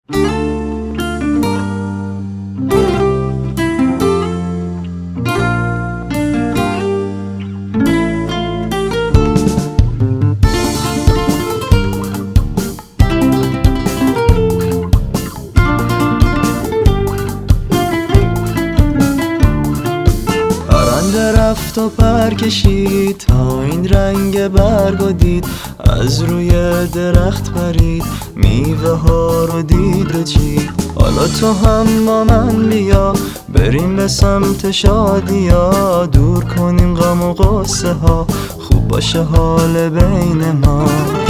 رفت و پر کشید تا این رنگ برگو دید، از روی درخت پرید میوه ها رو دید و چید. حالا تو هم با من بیا بریم به سمت شادیا، دور کنیم غم و غصه ها، خوب باشه حال بین ما.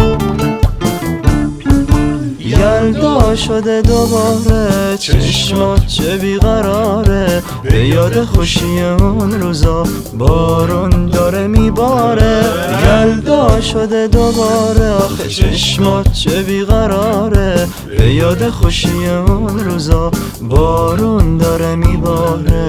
یلدا شده دوباره چشمات چه بیقراره، به یاد خوشی اون روزا بارون داره میباره. یلدا شده دوباره آخه چشمات چه بیقراره، به یاد خوشی اون روزا بارون داره میباره.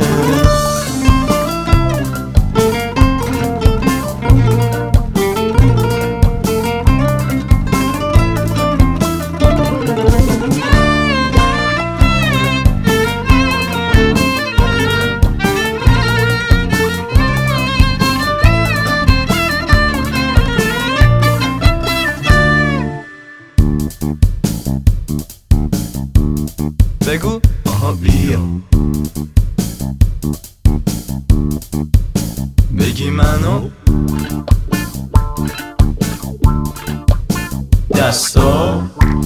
بگو آها بیا، بگی منو دستا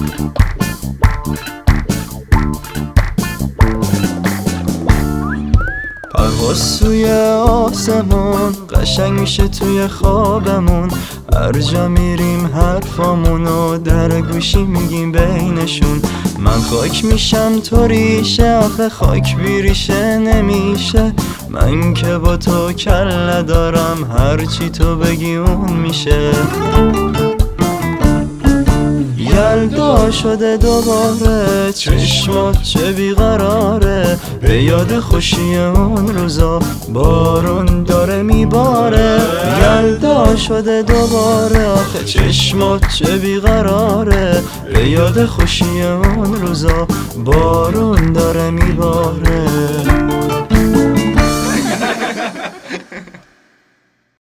پرواز توی آسمون قشنگ میشه توی خوابمون، هر جا میریم حرفامونو در گوشی میگیم بینشون. من خاک میشم تو ریشه، آخه خاک بی ریشه نمیشه، من که با تو کله دارم، هرچی تو بگی اون میشه. یلدا شده دوباره چشمات چه بیقراره، به یاد خوشی اون روزا بارون داره میباره. یلدا شده دوباره آخه چشمات چه بیقراره، به یاد خوشی اون روزا بارون داره میباره.